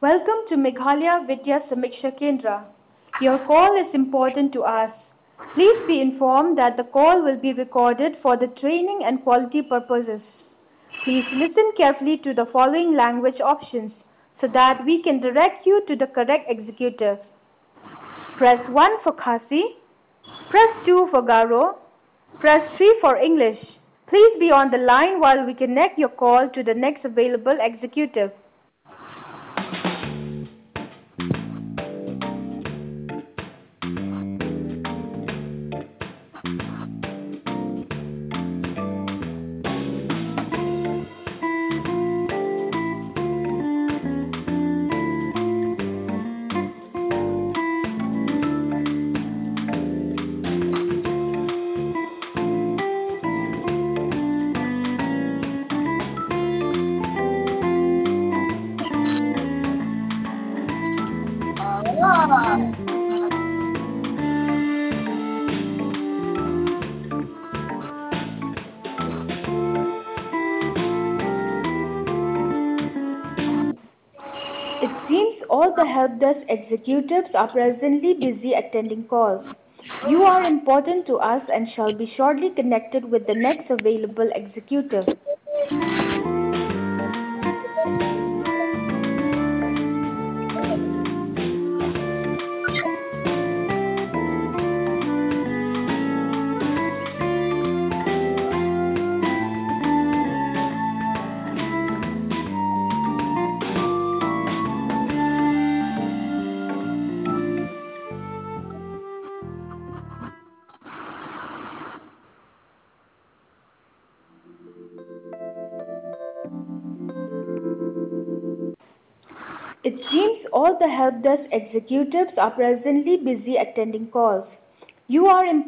Welcome to Meghalaya Vidya Samiksha Kendra. Your call is important to us. Please be informed that the call will be recorded for the training and quality purposes. Please listen carefully to the following language options so that we can direct you to the correct executive. Press 1 for Khasi, press 2 for Garo, press 3 for English. Please be on the line while we connect your call to the next available executive. It seems all the help desk executives are presently busy attending calls. You are important to us and shall be shortly connected with the next available executive. It seems all the help desk executives are presently busy attending calls. You are